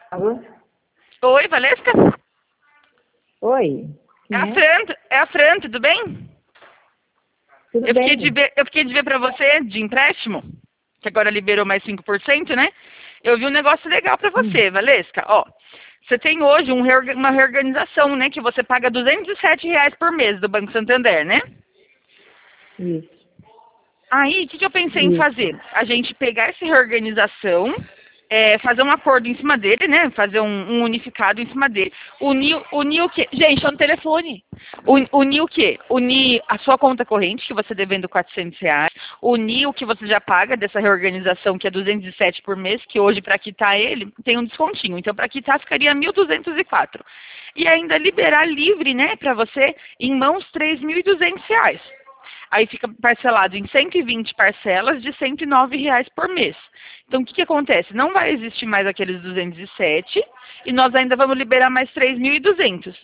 Alô? Oi, Valesca? Oi, quem é? É a Fran, tudo bem? Tudo bem? Eu fiquei de ver pra você, de empréstimo, que agora liberou mais 5%, né? Eu vi um negócio legal pra Hum, você, Valesca. Ó, você tem hoje uma reorganização, né? Que você paga R$ 207 por mês do Banco Santander, né? isso, Aí, o que eu pensei em isso. fazer? A gente pegar essa reorganização, fazer um acordo em cima dele, né? Fazer um unificado em cima dele. Unir o quê? Gente, tá no telefone. Unir o quê? Unir a sua conta corrente, que você devendo R$ 400. Unir o que você já paga dessa reorganização, que é 207 por mês, que hoje, para quitar ele, tem um descontinho. Então, para quitar, ficaria 1.204. E ainda liberar livre, né, para você, em mãos, R$ 3.200. Aí fica parcelado em 120 parcelas de R$ 109 por mês. Então, o que acontece? Não vai existir mais aqueles 207 e nós ainda vamos liberar mais 3.200.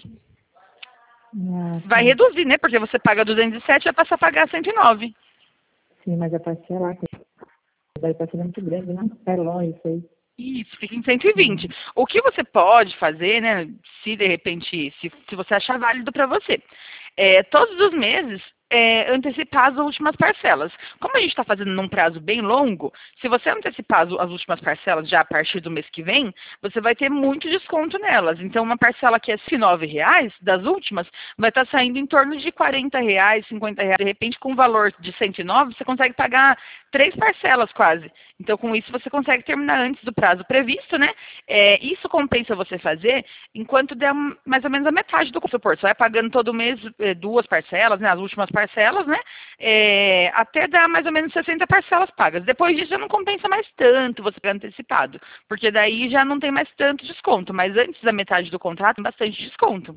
Ah, Vai tá. reduzir, né? Porque você paga 207 e vai passar a pagar 109. Sim, mas a parcela, a parcela é muito grande, né? É longe isso aí. Isso, fica em 120. Hum. O que você pode fazer, né? Se de repente, se você achar válido para você, todos os meses antecipar as últimas parcelas. Como a gente está fazendo num prazo bem longo, se você antecipar as últimas parcelas já a partir do mês que vem, você vai ter muito desconto nelas. Então, uma parcela que é R$ 9, das últimas, vai estar saindo em torno de R$ 40, R$ 50. De repente, com o valor de 109, você consegue pagar 3 parcelas quase. Então, com isso, você consegue terminar antes do prazo previsto, né? Isso compensa você fazer enquanto der mais ou menos a metade do suporte. Você vai pagando todo mês 2 parcelas, né? As últimas parcelas, né? Até dar mais ou menos 60 parcelas pagas. Depois disso, já não compensa mais tanto você pagar antecipado, porque daí já não tem mais tanto desconto. Mas antes da metade do contrato, tem bastante desconto.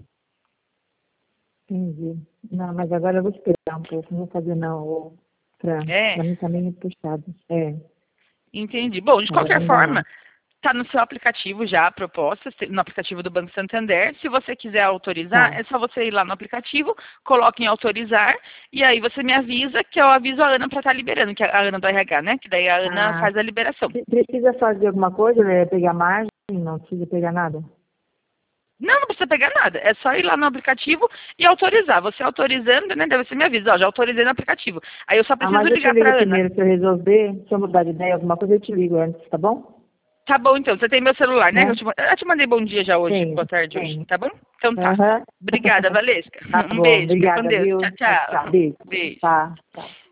Entendi. Não, mas agora eu vou esperar um pouco, não vou fazer não, É, pra mim também é muito puxado. É, entendi. Bom, de agora qualquer não dá forma, não. está no seu aplicativo já a proposta, no aplicativo do Banco Santander. Se você quiser autorizar, Tá. é só você ir lá no aplicativo, coloque em autorizar, e aí você me avisa que eu aviso a Ana para estar liberando, que é a Ana do RH, né? Que daí a Ana Ah, faz a liberação. precisa fazer alguma coisa, pegar margem? Não precisa pegar nada? Não, não precisa pegar nada. É só ir lá no aplicativo e autorizar. Você autorizando, né? Daí você me avisa, ó, já autorizei no aplicativo. Aí eu só Ah, preciso mas eu te ligar para ligo a Ana. primeiro se eu resolver, se eu mudar de ideia, alguma coisa, eu te ligo antes, tá bom? Tá bom, então. Você tem meu celular, né? Né? Eu te mandei bom dia já hoje, Tenho, boa tarde hoje, tenho. tá bom? Então tá. Aham. Obrigada, Valesca. Tá Um bom, beijo, fica com obrigada, Deus. viu? Tchau, Tchau, tchau. tchau. Beijo. Beijo. Tá, tchau.